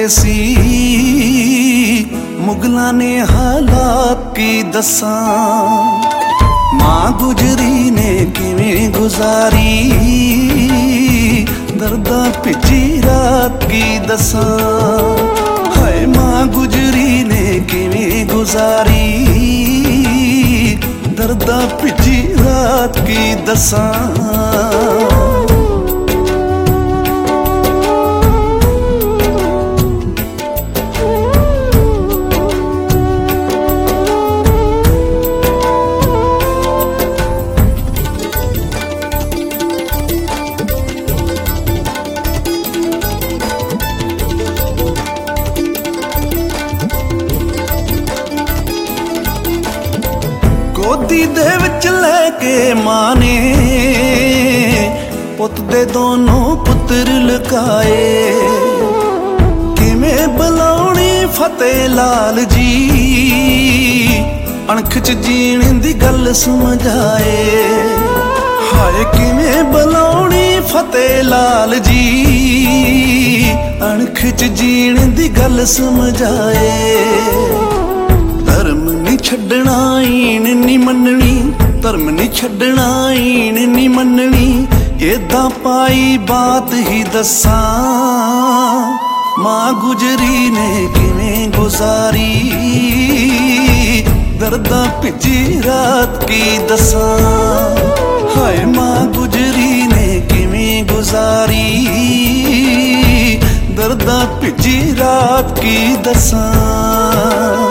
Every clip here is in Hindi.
सी मुगलां ने हालात की दसां। मां गुजरी ने किवें गुजारी दर्दां भिजी रात की दसां। हाय मां गुजरी ने किवें गुजारी दर्दां भिजी रात की दसां। गोदी दे विच लैके मां ने पुत दे दोनों पुत्र लुकाए। किवें बुलाउणी फतेह लाल जी अणख च जीण दी गल समझाए। हाय किवें बुलाउणी फतेह लाल जी अणख च जीण दी गल समझाए। धर्म नी छड्डना ईण नी मननी, धर्म नी छड्डना ईण नी मननी, एदां पाई बात ही दसां। मां गुजरी ने किवें गुजारी दर्दां भिजी रात की दसां। हाय मां गुजरी ने किवें गुजारी दर्दां भिजी रात की दसां।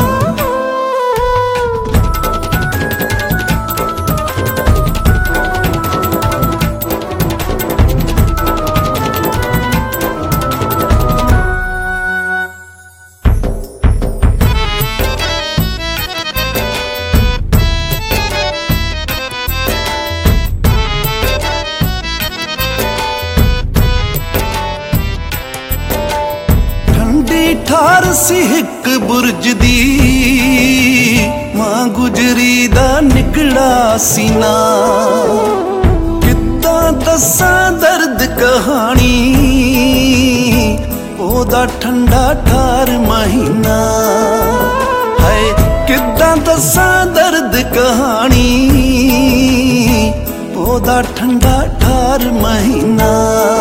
ठार सी हिक बुरज दी मां गुजरी दा निकड़ा सीना। किद्दां दसां दर्द कहानी ओदा ठंडा ठार महीना। हाय किद्दां दसां दर्द कहानी ओदा ठंडा ठार महीना।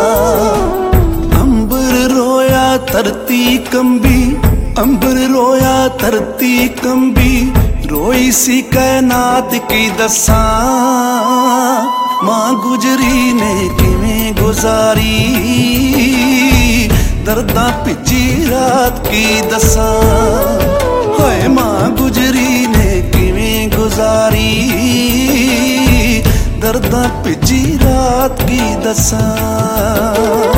धरती कंबी अंबर रोया धरती कंबी रोई सी कायनात की दसां। मां गुजरी ने किवें गुजारी दर्दां भिजी रात की दसां। हाय मां गुजरी ने किवें गुजारी दर्दां भिजी रात की दसां।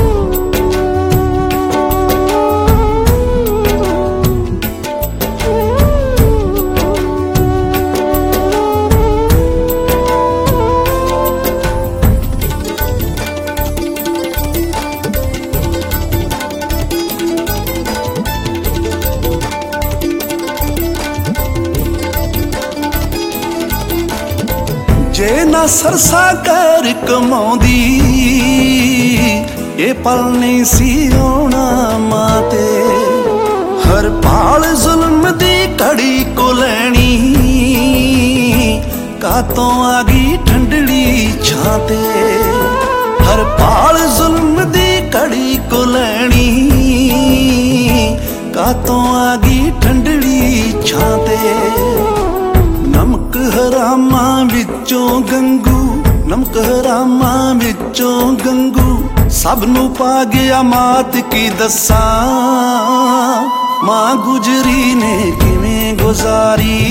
जे ना सरसा कर कमाउंदी ये पल नहीं सी आउणा मां ते। हर पाल जुल्म दी घड़ी को लैनी कातों आ गई ठंडड़ी छां ते। हर पाल जुल्म दी घड़ी को लैनी कातों आ गई ठंडड़ी छां ते। नमक हरामा विचों गंगू, नमक हरामा विचों गंगू सब नू पा गया मात की दसां। मां गुजरी ने किवें गुजारी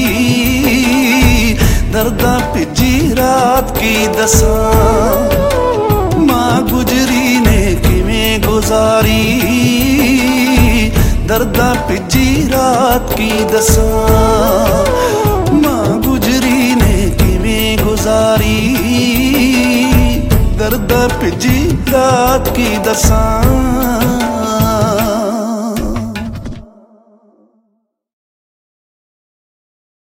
दर्दां भिजी रात की दसां। मां गुजरी ने किवें गुजारी दर्दां भिजी रात की दसां। गुजारी दर्द भिजी रात की दसां।